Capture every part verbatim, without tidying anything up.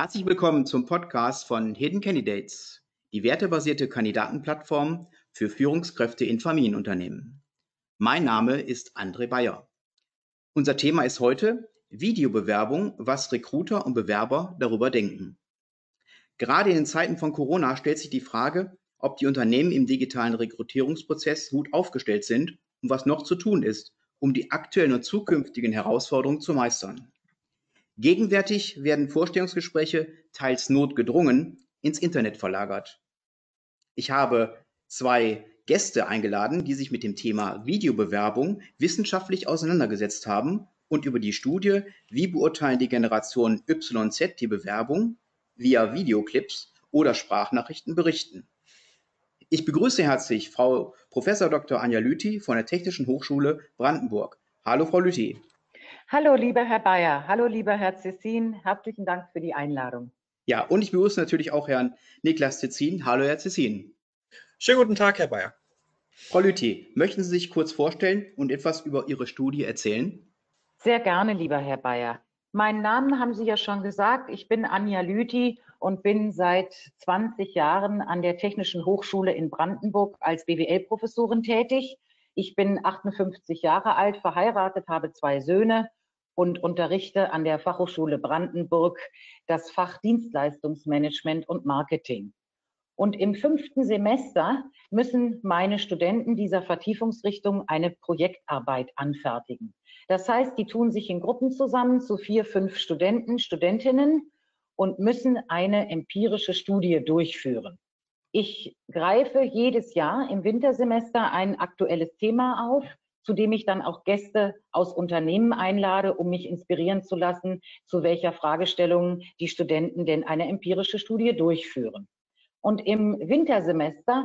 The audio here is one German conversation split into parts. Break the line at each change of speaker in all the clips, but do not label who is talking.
Herzlich willkommen zum Podcast von Hidden Candidates, die wertebasierte Kandidatenplattform für Führungskräfte in Familienunternehmen. Mein Name ist André Bayer. Unser Thema ist heute Videobewerbung, was Recruiter und Bewerber darüber denken. Gerade in den Zeiten von Corona stellt sich die Frage, ob die Unternehmen im digitalen Rekrutierungsprozess gut aufgestellt sind und was noch zu tun ist, um die aktuellen und zukünftigen Herausforderungen zu meistern. Gegenwärtig werden Vorstellungsgespräche teils notgedrungen ins Internet verlagert. Ich habe zwei Gäste eingeladen, die sich mit dem Thema Videobewerbung wissenschaftlich auseinandergesetzt haben und über die Studie Wie beurteilen die Generation Y Z die Bewerbung via Videoclips oder Sprachnachrichten berichten. Ich begrüße herzlich Frau Professor Doktor Anja Lüthi von der Technischen Hochschule Brandenburg. Hallo Frau Lüthi.
Hallo lieber Herr Bayer, hallo lieber Herr Zessin, herzlichen Dank für die Einladung.
Ja, und ich begrüße natürlich auch Herrn Niklas Zessin. Hallo Herr Zessin.
Schönen guten Tag, Herr Bayer.
Frau Lüthi, möchten Sie sich kurz vorstellen und etwas über Ihre Studie erzählen?
Sehr gerne, lieber Herr Bayer. Meinen Namen haben Sie ja schon gesagt. Ich bin Anja Lüthi und bin seit zwanzig Jahren an der Technischen Hochschule in Brandenburg als B W L-Professorin tätig. Ich bin achtundfünfzig Jahre alt, verheiratet, habe zwei Söhne und unterrichte an der Fachhochschule Brandenburg das Fach Dienstleistungsmanagement und Marketing. Und im fünften Semester müssen meine Studenten dieser Vertiefungsrichtung eine Projektarbeit anfertigen. Das heißt, die tun sich in Gruppen zusammen zu vier, fünf Studenten, Studentinnen und müssen eine empirische Studie durchführen. Ich greife jedes Jahr im Wintersemester ein aktuelles Thema auf, zu dem ich dann auch Gäste aus Unternehmen einlade, um mich inspirieren zu lassen, zu welcher Fragestellung die Studenten denn eine empirische Studie durchführen. Und im Wintersemester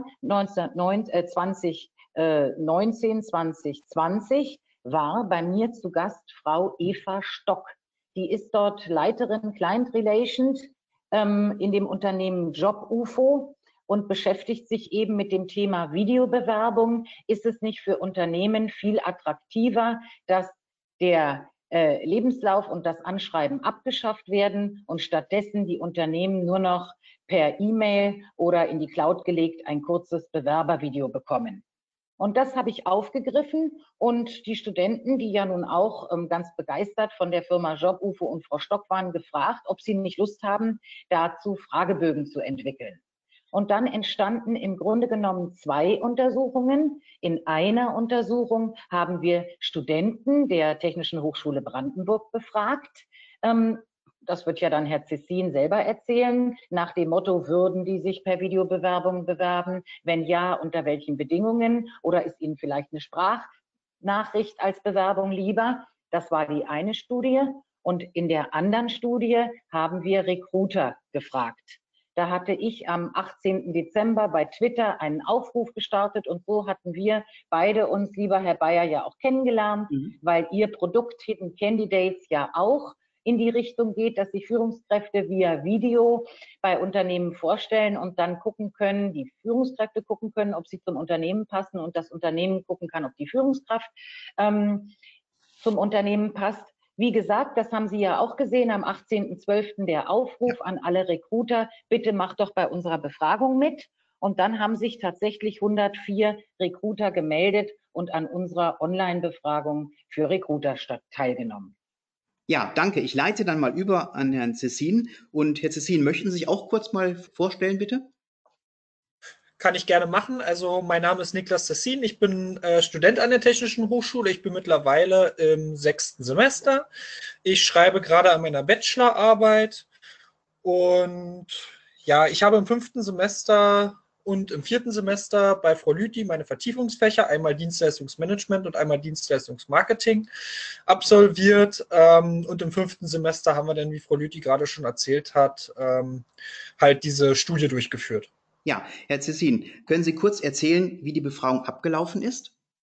zwanzig neunzehn, zwanzig zwanzig war bei mir zu Gast Frau Eva Stock. Die ist dort Leiterin Client Relations ähm, in dem Unternehmen JobUFO und beschäftigt sich eben mit dem Thema Videobewerbung. Ist es nicht für Unternehmen viel attraktiver, dass der äh, Lebenslauf und das Anschreiben abgeschafft werden und stattdessen die Unternehmen nur noch per E-Mail oder in die Cloud gelegt ein kurzes Bewerbervideo bekommen? Und das habe ich aufgegriffen und die Studenten, die ja nun auch ähm, ganz begeistert von der Firma JobUFO und Frau Stock waren, gefragt, ob sie nicht Lust haben, dazu Fragebögen zu entwickeln. Und dann entstanden im Grunde genommen zwei Untersuchungen. In einer Untersuchung haben wir Studenten der Technischen Hochschule Brandenburg befragt. Ähm, Das wird ja dann Herr Zessin selber erzählen, nach dem Motto, würden die sich per Videobewerbung bewerben? Wenn ja, unter welchen Bedingungen? Oder ist Ihnen vielleicht eine Sprachnachricht als Bewerbung lieber? Das war die eine Studie. Und in der anderen Studie haben wir Recruiter gefragt. Da hatte ich am achtzehnten Dezember bei Twitter einen Aufruf gestartet und so hatten wir beide uns, lieber Herr Bayer, ja auch kennengelernt, mhm. weil Ihr Produkt Hidden Candidates ja auch in die Richtung geht, dass sich Führungskräfte via Video bei Unternehmen vorstellen und dann gucken können, die Führungskräfte gucken können, ob sie zum Unternehmen passen und das Unternehmen gucken kann, ob die Führungskraft ähm, zum Unternehmen passt. Wie gesagt, das haben Sie ja auch gesehen, am achtzehnten zwölften der Aufruf an alle Recruiter, bitte macht doch bei unserer Befragung mit. Und dann haben sich tatsächlich hundertvier Recruiter gemeldet und an unserer Online-Befragung für Recruiter teilgenommen.
Ja, danke. Ich leite dann mal über an Herrn Zessin. Und Herr Zessin, möchten Sie sich auch kurz mal vorstellen, bitte?
Kann ich gerne machen. Also mein Name ist Niklas Zessin. Ich bin äh, Student an der Technischen Hochschule. Ich bin mittlerweile im sechsten Semester. Ich schreibe gerade an meiner Bachelorarbeit. Und ja, ich habe im fünften Semester und im vierten Semester bei Frau Lüthi meine Vertiefungsfächer, einmal Dienstleistungsmanagement und einmal Dienstleistungsmarketing, absolviert. Ähm, und im fünften Semester haben wir dann, wie Frau Lüthi gerade schon erzählt hat, ähm, halt diese Studie durchgeführt.
Ja, Herr Zessin, können Sie kurz erzählen, wie die Befragung abgelaufen ist?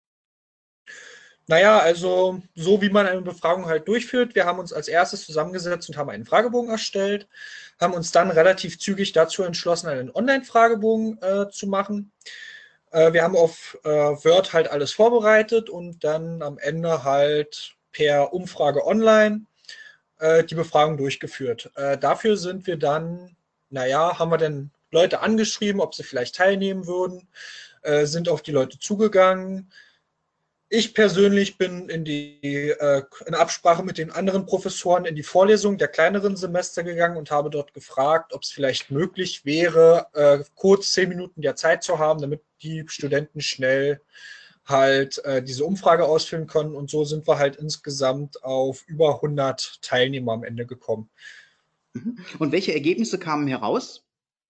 Naja, also so wie man eine Befragung halt durchführt. Wir haben uns als erstes zusammengesetzt und haben einen Fragebogen erstellt, haben uns dann relativ zügig dazu entschlossen, einen Online-Fragebogen äh, zu machen. Äh, wir haben auf äh, Word halt alles vorbereitet und dann am Ende halt per Umfrage online äh, die Befragung durchgeführt. Äh, dafür sind wir dann, naja, haben wir dann Leute angeschrieben, ob sie vielleicht teilnehmen würden, äh, sind auf die Leute zugegangen. Ich persönlich bin in die äh, in Absprache mit den anderen Professoren in die Vorlesung der kleineren Semester gegangen und habe dort gefragt, ob es vielleicht möglich wäre, äh, kurz zehn Minuten der Zeit zu haben, damit die Studenten schnell halt äh, diese Umfrage ausfüllen können. Und so sind wir halt insgesamt auf über hundert Teilnehmer am Ende gekommen.
Und welche Ergebnisse kamen heraus?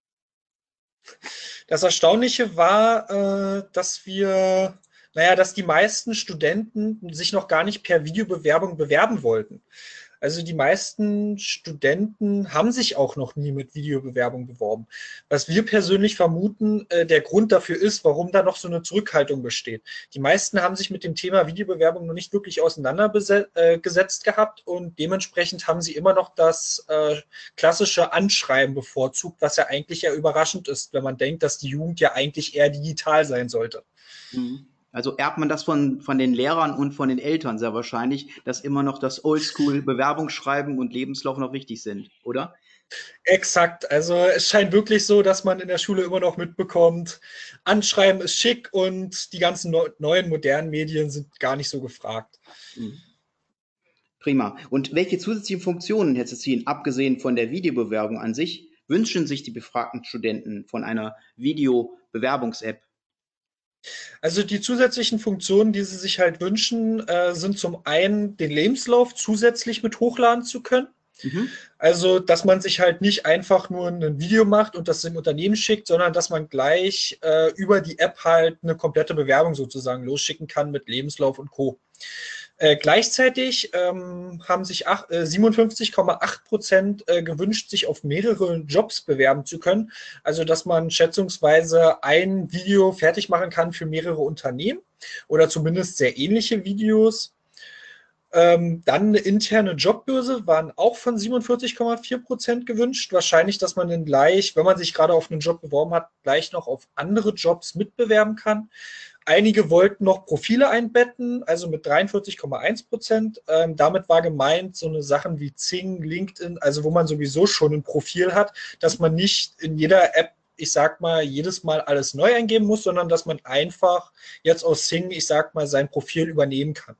Das Erstaunliche war, äh, dass wir, naja, dass die meisten Studenten sich noch gar nicht per Videobewerbung bewerben wollten. Also die meisten Studenten haben sich auch noch nie mit Videobewerbung beworben. Was wir persönlich vermuten, äh, der Grund dafür ist, warum da noch so eine Zurückhaltung besteht. Die meisten haben sich mit dem Thema Videobewerbung noch nicht wirklich auseinandergesetzt gehabt und dementsprechend haben sie immer noch das äh, klassische Anschreiben bevorzugt, was ja eigentlich ja überraschend ist, wenn man denkt, dass die Jugend ja eigentlich eher digital sein sollte.
Mhm. Also erbt man das von, von den Lehrern und von den Eltern sehr wahrscheinlich, dass immer noch das Oldschool-Bewerbungsschreiben und Lebenslauf noch wichtig sind, oder?
Exakt. Also es scheint wirklich so, dass man in der Schule immer noch mitbekommt, Anschreiben ist schick und die ganzen neu- neuen modernen Medien sind gar nicht so gefragt.
Mhm. Prima. Und welche zusätzlichen Funktionen, Herr Zessin, abgesehen von der Videobewerbung an sich, wünschen sich die befragten Studenten von einer Videobewerbungs-App?
Also die zusätzlichen Funktionen, die sie sich halt wünschen, äh, sind zum einen den Lebenslauf zusätzlich mit hochladen zu können.
Mhm.
Also, dass man sich halt nicht einfach nur ein Video macht und das dem Unternehmen schickt, sondern dass man gleich äh, über die App halt eine komplette Bewerbung sozusagen losschicken kann mit Lebenslauf und Co. Äh, gleichzeitig ähm, haben sich ach, äh, siebenundfünfzig Komma acht Prozent äh, gewünscht, sich auf mehrere Jobs bewerben zu können. Also, dass man schätzungsweise ein Video fertig machen kann für mehrere Unternehmen oder zumindest sehr ähnliche Videos. Ähm, dann eine interne Jobbörse waren auch von siebenundvierzig Komma vier Prozent gewünscht. Wahrscheinlich, dass man dann gleich, wenn man sich gerade auf einen Job beworben hat, gleich noch auf andere Jobs mitbewerben kann. Einige wollten noch Profile einbetten, also mit dreiundvierzig Komma eins Prozent. Ähm, damit war gemeint so eine Sachen wie Xing, LinkedIn, also wo man sowieso schon ein Profil hat, dass man nicht in jeder App, ich sag mal, jedes Mal alles neu eingeben muss, sondern dass man einfach jetzt aus Xing, ich sag mal, sein Profil übernehmen kann.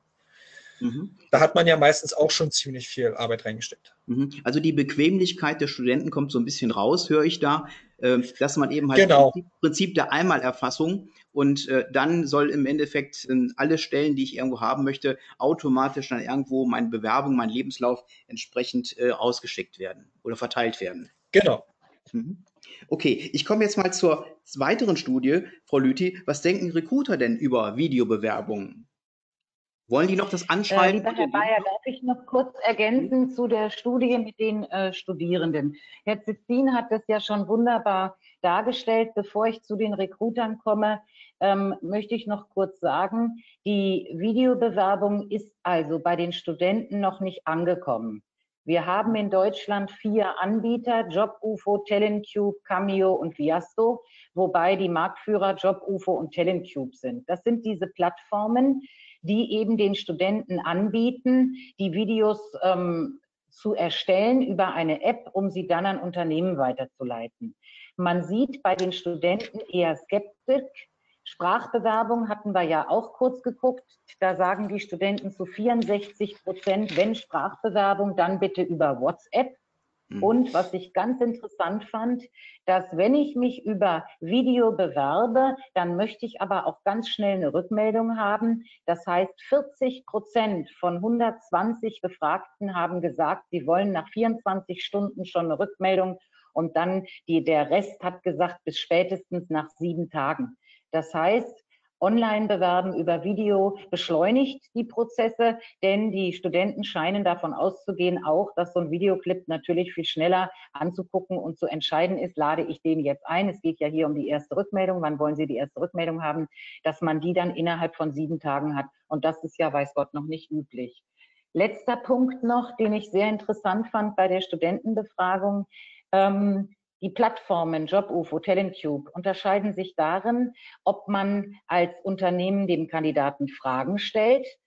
Mhm.
Da hat man ja meistens auch schon ziemlich viel Arbeit reingesteckt.
Mhm. Also die Bequemlichkeit der Studenten kommt so ein bisschen raus, höre ich da, äh, dass man eben halt
Genau,
Prinzip, Prinzip der Einmalerfassung und äh, dann soll im Endeffekt äh, alle Stellen, die ich irgendwo haben möchte, automatisch dann irgendwo meine Bewerbung, mein Lebenslauf entsprechend äh, ausgeschickt werden oder verteilt werden.
genau.
Mhm. Okay, ich komme jetzt mal zur weiteren Studie, Frau Lüthi. Was denken Recruiter denn über Videobewerbungen? Wollen die noch das
Äh,
Anschreiben
lieber
und
Herr
den
Bayer,
Lebenslauf?
darf ich noch kurz ergänzen zu der Studie mit den äh, Studierenden? Herr Zizin hat das ja schon wunderbar dargestellt. Bevor ich zu den Recruitern komme, ähm, möchte ich noch kurz sagen, die Videobewerbung ist also bei den Studenten noch nicht angekommen. Wir haben in Deutschland vier Anbieter, JobUFO, Talentcube, Cameo und Viasto, wobei die Marktführer JobUFO und Talentcube sind. Das sind diese Plattformen, die eben den Studenten anbieten, die Videos ähm, zu erstellen über eine App, um sie dann an Unternehmen weiterzuleiten. Man sieht bei den Studenten eher Skeptik. Sprachbewerbung hatten wir ja auch kurz geguckt. Da sagen die Studenten zu vierundsechzig Prozent, wenn Sprachbewerbung, dann bitte über WhatsApp. Und was ich ganz interessant fand, dass wenn ich mich über Video bewerbe, dann möchte ich aber auch ganz schnell eine Rückmeldung haben. Das heißt, vierzig Prozent von hundertzwanzig Befragten haben gesagt, sie wollen nach vierundzwanzig Stunden schon eine Rückmeldung. Und dann die, der Rest hat gesagt, bis spätestens nach sieben Tagen. Das heißt, Online-Bewerben über Video beschleunigt die Prozesse, denn die Studenten scheinen davon auszugehen auch, dass so ein Videoclip natürlich viel schneller anzugucken und zu entscheiden ist, lade ich den jetzt ein. Es geht ja hier um die erste Rückmeldung. Wann wollen Sie die erste Rückmeldung haben? Dass man die dann innerhalb von sieben Tagen hat. Und das ist ja, weiß Gott, noch nicht üblich. Letzter Punkt noch, den ich sehr interessant fand bei der Studentenbefragung. Ähm, Die Plattformen JobUFO, Talentcube unterscheiden sich darin, ob man als Unternehmen dem Kandidaten Fragen stellt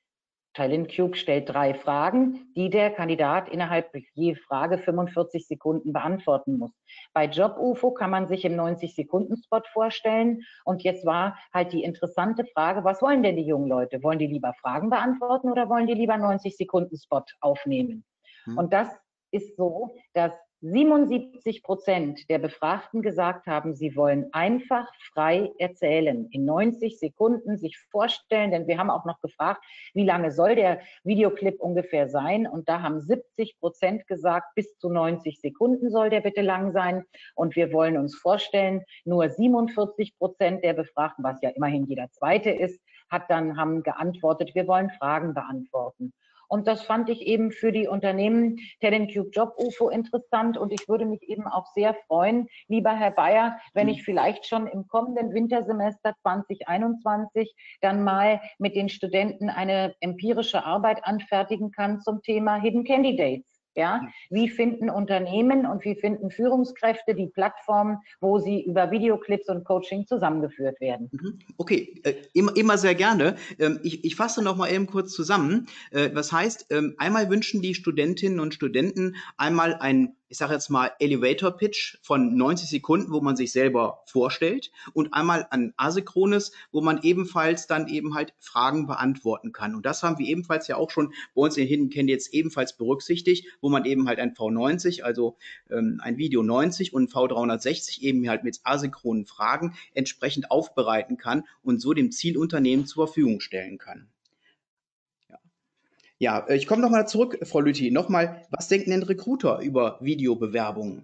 TalentCube stellt drei Fragen, die der Kandidat innerhalb je Frage fünfundvierzig Sekunden beantworten muss. Bei JobUFO kann man sich im neunzig-Sekunden-Spot vorstellen. Und jetzt war halt die interessante Frage, was wollen denn die jungen Leute? Wollen die lieber Fragen beantworten oder wollen die lieber neunzig-Sekunden-Spot aufnehmen? Hm. Und das ist so, dass siebenundsiebzig Prozent der Befragten gesagt haben, sie wollen einfach frei erzählen, in neunzig Sekunden sich vorstellen, denn wir haben auch noch gefragt, wie lange soll der Videoclip ungefähr sein? Und da haben siebzig Prozent gesagt, bis zu neunzig Sekunden soll der bitte lang sein. Und wir wollen uns vorstellen, nur siebenundvierzig Prozent der Befragten, was ja immerhin jeder Zweite ist, hat dann, haben geantwortet, wir wollen Fragen beantworten. Und das fand ich eben für die Unternehmen TalentCube JobUFO interessant. Und ich würde mich eben auch sehr freuen, lieber Herr Bayer, wenn ich vielleicht schon im kommenden Wintersemester zwanzig einundzwanzig dann mal mit den Studenten eine empirische Arbeit anfertigen kann zum Thema Hidden Candidates. Ja, wie finden Unternehmen und wie finden Führungskräfte die Plattform, wo sie über Videoclips und Coaching zusammengeführt werden?
Okay, äh, immer, immer sehr gerne. Ähm, ich, ich fasse noch mal eben kurz zusammen. Äh, was heißt, ähm, einmal wünschen die Studentinnen und Studenten einmal ein, ich sage jetzt mal, Elevator-Pitch von neunzig Sekunden, wo man sich selber vorstellt, und einmal ein asynchrones, wo man ebenfalls dann eben halt Fragen beantworten kann. Und das haben wir ebenfalls ja auch schon bei uns in Hidden Candidates ebenfalls berücksichtigt, wo man eben halt ein V neunzig, also ähm, ein Video neunzig und ein V dreihundertsechzig eben halt mit asynchronen Fragen entsprechend aufbereiten kann und so dem Zielunternehmen zur Verfügung stellen kann. Ja, ja, ich komme nochmal zurück, Frau Lüthi. Nochmal, was denken denn Recruiter über Videobewerbungen?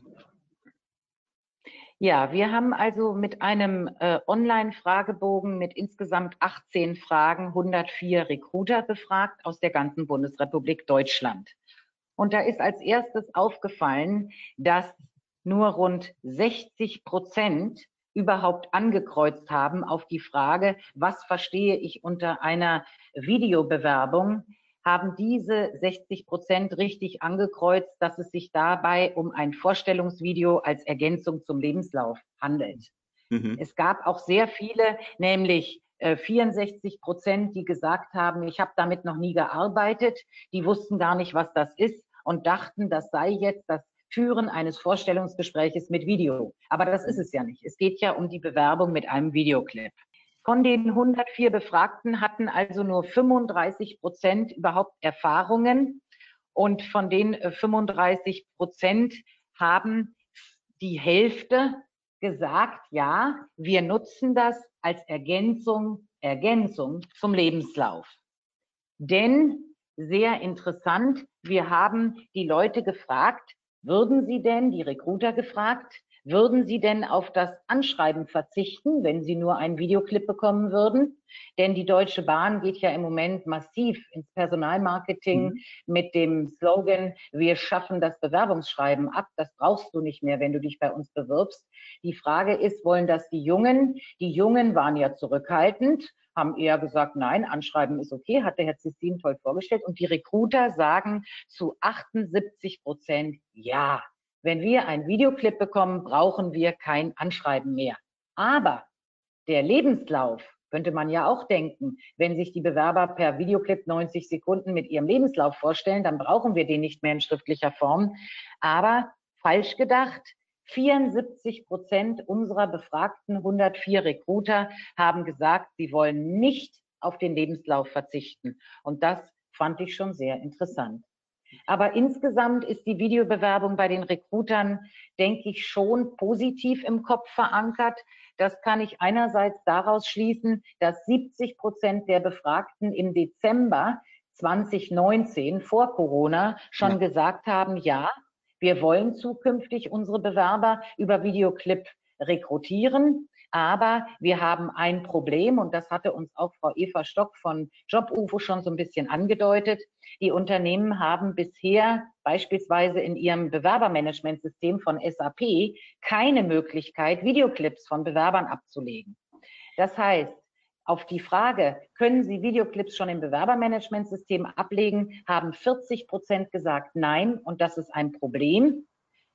Ja, wir haben also mit einem äh, Online-Fragebogen mit insgesamt achtzehn Fragen hundertvier Recruiter befragt aus der ganzen Bundesrepublik Deutschland. Und da ist als erstes aufgefallen, dass nur rund sechzig Prozent überhaupt angekreuzt haben auf die Frage, was verstehe ich unter einer Videobewerbung, haben diese sechzig Prozent richtig angekreuzt, dass es sich dabei um ein Vorstellungsvideo als Ergänzung zum Lebenslauf handelt. Mhm. Es gab auch sehr viele, nämlich äh, vierundsechzig Prozent, die gesagt haben, ich habe damit noch nie gearbeitet, die wussten gar nicht, was das ist und dachten, das sei jetzt das Führen eines Vorstellungsgespräches mit Video. Aber das ist es ja nicht. Es geht ja um die Bewerbung mit einem Videoclip. Von den hundertvier Befragten hatten also nur fünfunddreißig Prozent überhaupt Erfahrungen. Und von den fünfunddreißig Prozent haben die Hälfte gesagt, ja, wir nutzen das als Ergänzung, Ergänzung zum Lebenslauf. Denn, sehr interessant, wir haben die Leute gefragt, würden sie denn, die Recruiter gefragt, würden sie denn auf das Anschreiben verzichten, wenn sie nur einen Videoclip bekommen würden? Denn die Deutsche Bahn geht ja im Moment massiv ins Personalmarketing mhm. mit dem Slogan, wir schaffen das Bewerbungsschreiben ab. Das brauchst du nicht mehr, wenn du dich bei uns bewirbst. Die Frage ist, wollen das die Jungen? Die Jungen waren ja zurückhaltend, haben eher gesagt, nein, Anschreiben ist okay, hat der Herr Zissin toll vorgestellt. Und die Recruiter sagen zu achtundsiebzig Prozent ja. Wenn wir einen Videoclip bekommen, brauchen wir kein Anschreiben mehr. Aber der Lebenslauf, könnte man ja auch denken, wenn sich die Bewerber per Videoclip neunzig Sekunden mit ihrem Lebenslauf vorstellen, dann brauchen wir den nicht mehr in schriftlicher Form. Aber falsch gedacht, vierundsiebzig Prozent unserer befragten hundertvier Recruiter haben gesagt, sie wollen nicht auf den Lebenslauf verzichten. Und das fand ich schon sehr interessant. Aber insgesamt ist die Videobewerbung bei den Recruitern, denke ich, schon positiv im Kopf verankert. Das kann ich einerseits daraus schließen, dass siebzig Prozent der Befragten im Dezember zwanzig neunzehn vor Corona schon ja. gesagt haben, ja, wir wollen zukünftig unsere Bewerber über Videoclip rekrutieren. Aber wir haben ein Problem und das hatte uns auch Frau Eva Stock von JobUFO schon so ein bisschen angedeutet. Die Unternehmen haben bisher beispielsweise in ihrem Bewerbermanagementsystem von S A P keine Möglichkeit, Videoclips von Bewerbern abzulegen. Das heißt, auf die Frage, können Sie Videoclips schon im Bewerbermanagementsystem ablegen, haben vierzig Prozent gesagt nein und das ist ein Problem.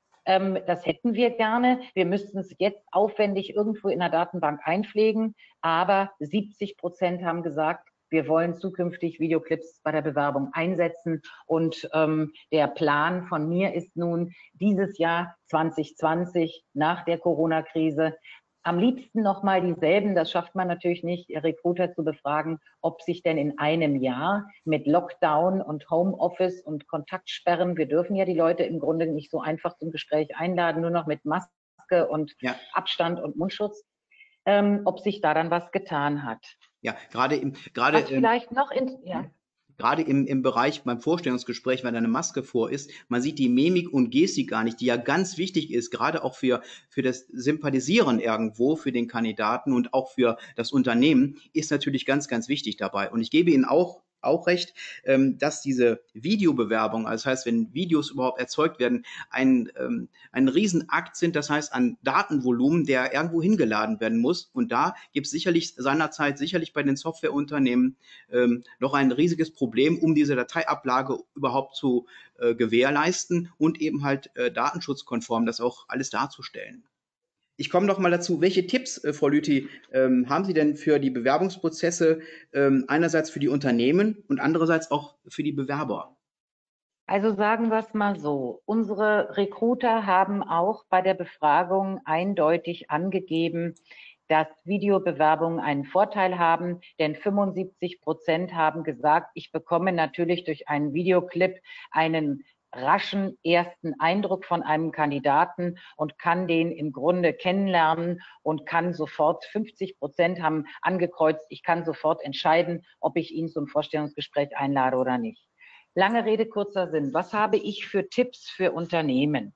Das hätten wir gerne. Wir müssten es jetzt aufwendig irgendwo in der Datenbank einpflegen. Aber siebzig Prozent haben gesagt, Wir wollen zukünftig Videoclips bei der Bewerbung einsetzen. Und ähm, der Plan von mir ist nun, dieses Jahr zwanzig zwanzig nach der Corona-Krise am liebsten nochmal dieselben, das schafft man natürlich nicht, Recruiter zu befragen, ob sich denn in einem Jahr mit Lockdown und Homeoffice und Kontaktsperren, wir dürfen ja die Leute im Grunde nicht so einfach zum Gespräch einladen, nur noch mit Maske und
Ja.
Abstand und Mundschutz, ähm, ob sich da dann was getan hat.
Ja, gerade im, gerade,
Was vielleicht noch in, ja.
Gerade im, im Bereich beim Vorstellungsgespräch, wenn eine Maske vor ist, man sieht die Mimik und Gestik gar nicht, die ja ganz wichtig ist, gerade auch für, für das Sympathisieren irgendwo, für den Kandidaten und auch für das Unternehmen, ist natürlich ganz, ganz wichtig dabei. Und ich gebe Ihnen auch auch recht, ähm, dass diese Videobewerbung, also das heißt, wenn Videos überhaupt erzeugt werden, ein, ähm, ein Riesenakt sind, das heißt ein Datenvolumen, der irgendwo hingeladen werden muss. Und da gibt es sicherlich seinerzeit, sicherlich bei den Softwareunternehmen ähm, noch ein riesiges Problem, um diese Dateiablage überhaupt zu äh, gewährleisten und eben halt äh, datenschutzkonform das auch alles darzustellen. Ich komme noch mal dazu, welche Tipps, äh, Frau Lüthi, ähm, haben Sie denn für die Bewerbungsprozesse, ähm, einerseits für die Unternehmen und andererseits auch für die Bewerber?
Also sagen wir es mal so, unsere Recruiter haben auch bei der Befragung eindeutig angegeben, dass Videobewerbungen einen Vorteil haben, denn fünfundsiebzig Prozent haben gesagt, ich bekomme natürlich durch einen Videoclip einen raschen ersten Eindruck von einem Kandidaten und kann den im Grunde kennenlernen und kann sofort, fünfzig Prozent haben angekreuzt, ich kann sofort entscheiden, ob ich ihn zum Vorstellungsgespräch einlade oder nicht. Lange Rede, kurzer Sinn. Was habe ich für Tipps für Unternehmen?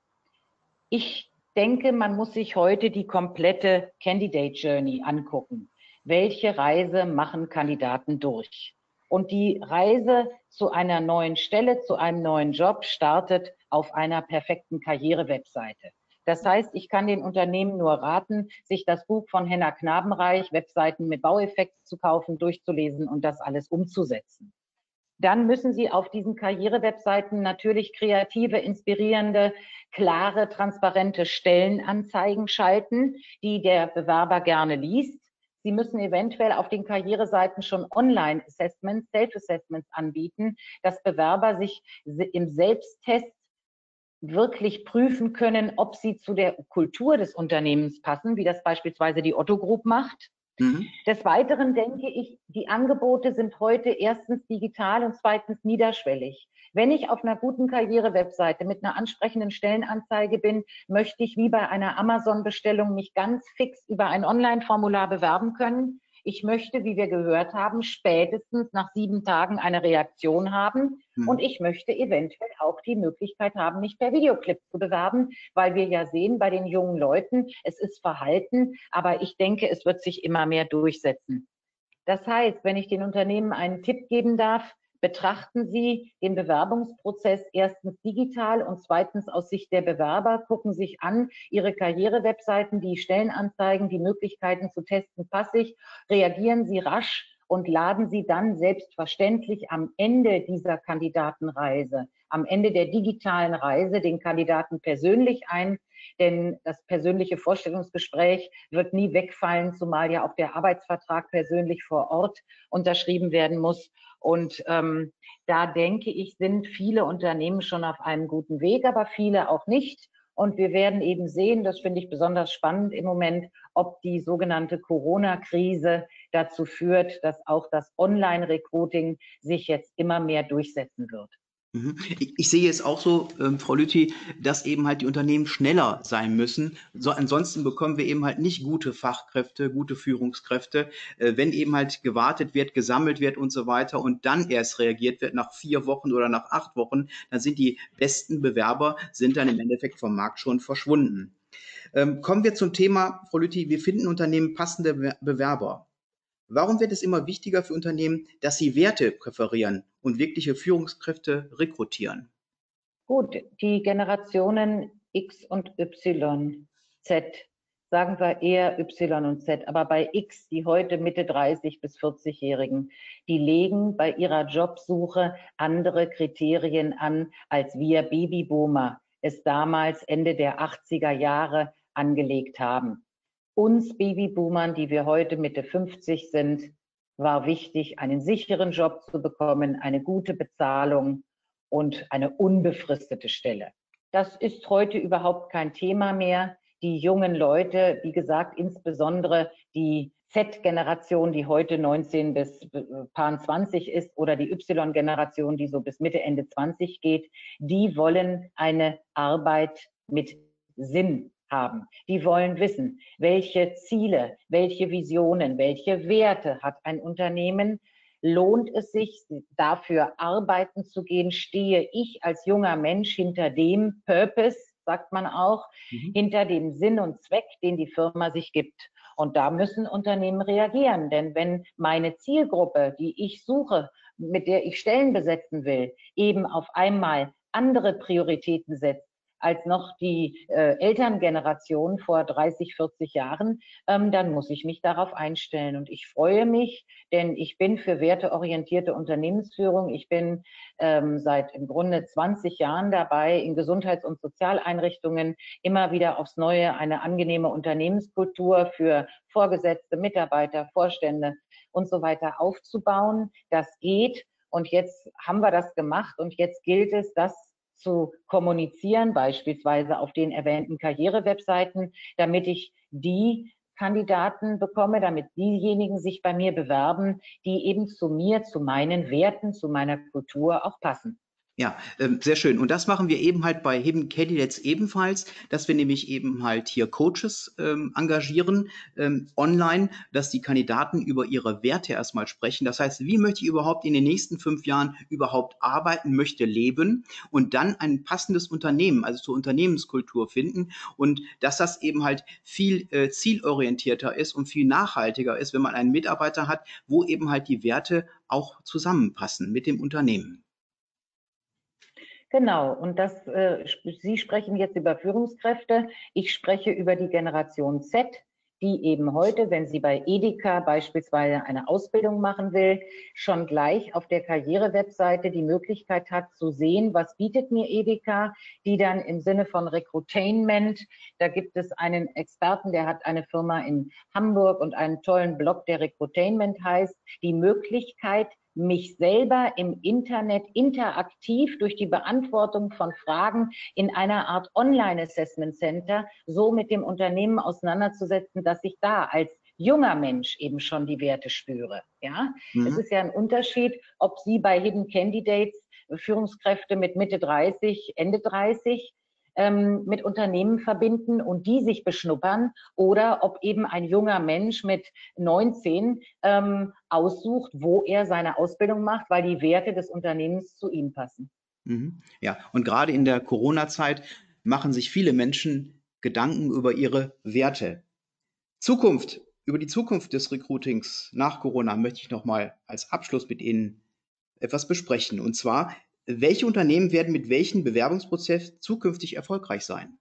Ich denke, man muss sich heute die komplette Candidate Journey angucken. Welche Reise machen Kandidaten durch? Und die Reise zu einer neuen Stelle, zu einem neuen Job startet auf einer perfekten Karriere-Webseite. Das heißt, ich kann den Unternehmen nur raten, sich das Buch von Henna Knabenreich, Webseiten mit Baueffekten zu kaufen, durchzulesen und das alles umzusetzen. Dann müssen Sie auf diesen Karriere-Webseiten natürlich kreative, inspirierende, klare, transparente Stellenanzeigen schalten, die der Bewerber gerne liest. Sie müssen eventuell auf den Karriereseiten schon Online-Assessments, Self-Assessments anbieten, dass Bewerber sich im Selbsttest wirklich prüfen können, ob sie zu der Kultur des Unternehmens passen, wie das beispielsweise die Otto Group macht. Mhm. Des Weiteren denke ich, die Angebote sind heute erstens digital und zweitens niederschwellig. Wenn ich auf einer guten Karriere-Webseite mit einer ansprechenden Stellenanzeige bin, möchte ich wie bei einer Amazon-Bestellung mich ganz fix über ein Online-Formular bewerben können. Ich möchte, wie wir gehört haben, spätestens nach sieben Tagen eine Reaktion haben. Mhm. Und ich möchte eventuell auch die Möglichkeit haben, mich per Videoclip zu bewerben, weil wir ja sehen bei den jungen Leuten, es ist Verhalten, aber ich denke, es wird sich immer mehr durchsetzen. Das heißt, wenn ich den Unternehmen einen Tipp geben darf, betrachten Sie den Bewerbungsprozess erstens digital und zweitens aus Sicht der Bewerber, gucken sich an Ihre Karriere-Webseiten, die Stellenanzeigen, die Möglichkeiten zu testen, passig, reagieren Sie rasch und laden Sie dann selbstverständlich am Ende dieser Kandidatenreise, am Ende der digitalen Reise den Kandidaten persönlich ein, denn das persönliche Vorstellungsgespräch wird nie wegfallen, zumal ja auch der Arbeitsvertrag persönlich vor Ort unterschrieben werden muss. Und ähm, da denke ich, sind viele Unternehmen schon auf einem guten Weg, aber viele auch nicht. Und wir werden eben sehen, das finde ich besonders spannend im Moment, ob die sogenannte Corona-Krise dazu führt, dass auch das Online-Recruiting sich jetzt immer mehr durchsetzen wird.
Ich, ich sehe es auch so, ähm, Frau Lüthi, dass eben halt die Unternehmen schneller sein müssen. So, ansonsten bekommen wir eben halt nicht gute Fachkräfte, gute Führungskräfte, äh, wenn eben halt gewartet wird, gesammelt wird und so weiter und dann erst reagiert wird nach vier Wochen oder nach acht Wochen, dann sind die besten Bewerber, sind dann im Endeffekt vom Markt schon verschwunden. Ähm, kommen wir zum Thema, Frau Lüthi, wir finden Unternehmen passende Be- Bewerber. Warum wird es immer wichtiger für Unternehmen, dass sie Werte präferieren und wirkliche Führungskräfte rekrutieren?
Gut, die Generationen X und Y, Z, sagen wir eher Y und Z, aber bei X, die heute Mitte dreißig bis vierzig-Jährigen, die legen bei ihrer Jobsuche andere Kriterien an, als wir Babyboomer es damals Ende der achtziger Jahre angelegt haben. Uns Babyboomern, die wir heute Mitte fünfzig sind, war wichtig, einen sicheren Job zu bekommen, eine gute Bezahlung und eine unbefristete Stelle. Das ist heute überhaupt kein Thema mehr. Die jungen Leute, wie gesagt, insbesondere die Z-Generation, die heute neunzehn bis paar zwanzig ist, oder die Y-Generation, die so bis Mitte, Ende zwanzig geht, die wollen eine Arbeit mit Sinn haben. Die wollen wissen, welche Ziele, welche Visionen, welche Werte hat ein Unternehmen. Lohnt es sich, dafür arbeiten zu gehen? Stehe ich als junger Mensch hinter dem Purpose, sagt man auch, mhm. hinter dem Sinn und Zweck, den die Firma sich gibt? Und da müssen Unternehmen reagieren, denn wenn meine Zielgruppe, die ich suche, mit der ich Stellen besetzen will, eben auf einmal andere Prioritäten setzt, als noch die äh, Elterngeneration vor dreißig, vierzig Jahren, ähm, dann muss ich mich darauf einstellen. Und ich freue mich, denn ich bin für werteorientierte Unternehmensführung. Ich bin ähm, seit im Grunde zwanzig Jahren dabei, in Gesundheits- und Sozialeinrichtungen immer wieder aufs Neue eine angenehme Unternehmenskultur für Vorgesetzte, Mitarbeiter, Vorstände und so weiter aufzubauen. Das geht. Und jetzt haben wir das gemacht und jetzt gilt es, das zu kommunizieren, beispielsweise auf den erwähnten Karriere-Webseiten, damit ich die Kandidaten bekomme, damit diejenigen sich bei mir bewerben, die eben zu mir, zu meinen Werten, zu meiner Kultur auch passen.
Ja, ähm, sehr schön. Und das machen wir eben halt bei Hidden Candidates ebenfalls, dass wir nämlich eben halt hier Coaches ähm, engagieren, ähm, online, dass die Kandidaten über ihre Werte erstmal sprechen. Das heißt, wie möchte ich überhaupt in den nächsten fünf Jahren überhaupt arbeiten, möchte leben und dann ein passendes Unternehmen, also zur Unternehmenskultur finden und dass das eben halt viel äh, zielorientierter ist und viel nachhaltiger ist, wenn man einen Mitarbeiter hat, wo eben halt die Werte auch zusammenpassen mit dem Unternehmen.
Genau, und das, äh, Sie sprechen jetzt über Führungskräfte, ich spreche über die Generation Z, die eben heute, wenn sie bei Edeka beispielsweise eine Ausbildung machen will, schon gleich auf der Karriere-Webseite die Möglichkeit hat zu sehen, was bietet mir Edeka, die dann im Sinne von Recruitainment, da gibt es einen Experten, der hat eine Firma in Hamburg und einen tollen Blog, der Recruitainment heißt, die Möglichkeit, mich selber im Internet interaktiv durch die Beantwortung von Fragen in einer Art Online-Assessment Center so mit dem Unternehmen auseinanderzusetzen, dass ich da als junger Mensch eben schon die Werte spüre. Ja, mhm. Es ist ja ein Unterschied, ob Sie bei Hidden Candidates Führungskräfte mit Mitte dreißig, Ende dreißig ähm, mit Unternehmen verbinden und die sich beschnuppern oder ob eben ein junger Mensch mit neunzehn ähm, aussucht, wo er seine Ausbildung macht, weil die Werte des Unternehmens zu ihm passen.
Mhm. Ja, und gerade in der Corona-Zeit machen sich viele Menschen Gedanken über ihre Werte. Zukunft, über die Zukunft des Recruitings nach Corona möchte ich nochmal als Abschluss mit Ihnen etwas besprechen. Und zwar, welche Unternehmen werden mit welchem Bewerbungsprozess zukünftig erfolgreich sein?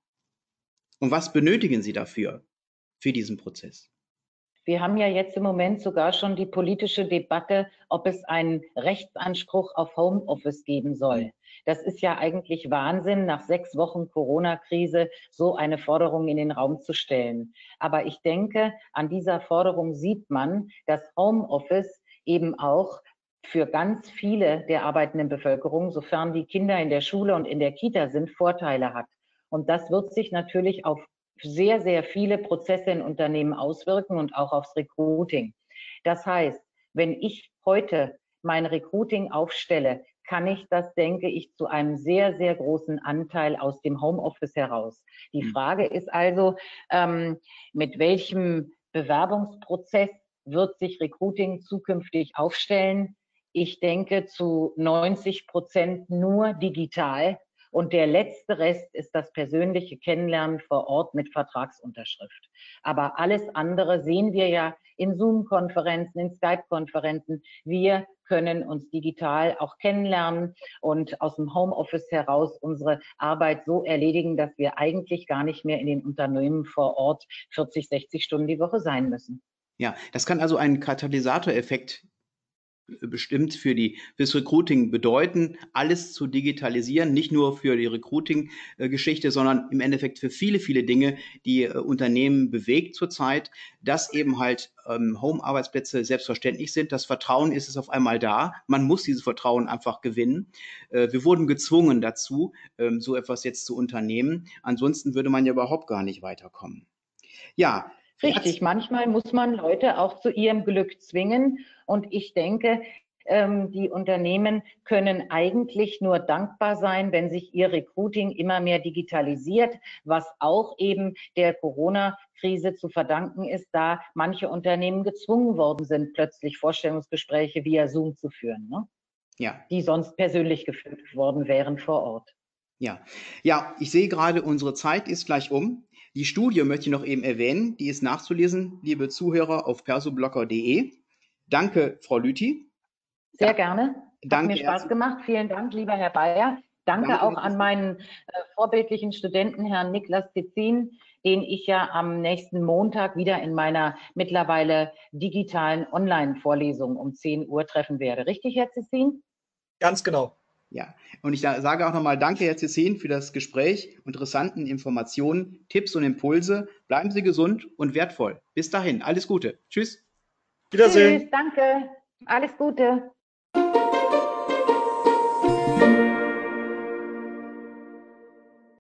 Und was benötigen Sie dafür, für diesen Prozess?
Wir haben ja jetzt im Moment sogar schon die politische Debatte, ob es einen Rechtsanspruch auf Homeoffice geben soll. Das ist ja eigentlich Wahnsinn, nach sechs Wochen Corona-Krise so eine Forderung in den Raum zu stellen. Aber ich denke, an dieser Forderung sieht man, dass Homeoffice eben auch für ganz viele der arbeitenden Bevölkerung, sofern die Kinder in der Schule und in der Kita sind, Vorteile hat. Und das wird sich natürlich auf sehr, sehr viele Prozesse in Unternehmen auswirken und auch aufs Recruiting. Das heißt, wenn ich heute mein Recruiting aufstelle, kann ich das, denke ich, zu einem sehr, sehr großen Anteil aus dem Homeoffice heraus. Die Frage ist also, ähm, mit welchem Bewerbungsprozess wird sich Recruiting zukünftig aufstellen? Ich denke zu neunzig Prozent nur digital. Und der letzte Rest ist das persönliche Kennenlernen vor Ort mit Vertragsunterschrift. Aber alles andere sehen wir ja in Zoom-Konferenzen, in Skype-Konferenzen. Wir können uns digital auch kennenlernen und aus dem Homeoffice heraus unsere Arbeit so erledigen, dass wir eigentlich gar nicht mehr in den Unternehmen vor Ort vierzig, sechzig Stunden die Woche sein müssen.
Ja, das kann also einen Katalysatoreffekt bestimmt für die fürs Recruiting bedeuten, alles zu digitalisieren, nicht nur für die Recruiting-Geschichte, sondern im Endeffekt für viele, viele Dinge, die äh, Unternehmen bewegt zurzeit, dass eben halt ähm, Home-Arbeitsplätze selbstverständlich sind. Das Vertrauen ist es auf einmal da. Man muss dieses Vertrauen einfach gewinnen. Äh, wir wurden gezwungen dazu, ähm, so etwas jetzt zu unternehmen. Ansonsten würde man ja überhaupt gar nicht weiterkommen. Ja,
Richtig, manchmal muss man Leute auch zu ihrem Glück zwingen. Und ich denke, ähm, die Unternehmen können eigentlich nur dankbar sein, wenn sich ihr Recruiting immer mehr digitalisiert, was auch eben der Corona-Krise zu verdanken ist, da manche Unternehmen gezwungen worden sind, plötzlich Vorstellungsgespräche via Zoom zu führen, ne?
Ja.
Die sonst persönlich geführt worden wären vor Ort.
Ja, ja, ich sehe gerade, unsere Zeit ist gleich um. Die Studie möchte ich noch eben erwähnen. Die ist nachzulesen, liebe Zuhörer, auf persoblocker punkt de. Danke, Frau Lüthi.
Sehr
ja.
gerne. Hat
Danke,
mir Spaß gemacht. Vielen Dank, lieber Herr Bayer. Danke, Danke auch an meinen äh, vorbildlichen Studenten, Herrn Niklas Tezin, den ich ja am nächsten Montag wieder in meiner mittlerweile digitalen Online-Vorlesung um zehn Uhr treffen werde. Richtig, Herr Tezin?
Ganz genau.
Ja, und ich sage auch nochmal Danke, Herr Tezin, für das Gespräch, interessanten Informationen, Tipps und Impulse. Bleiben Sie gesund und wertvoll. Bis dahin, alles Gute. Tschüss.
Wiedersehen.
Tschüss, danke. Alles Gute.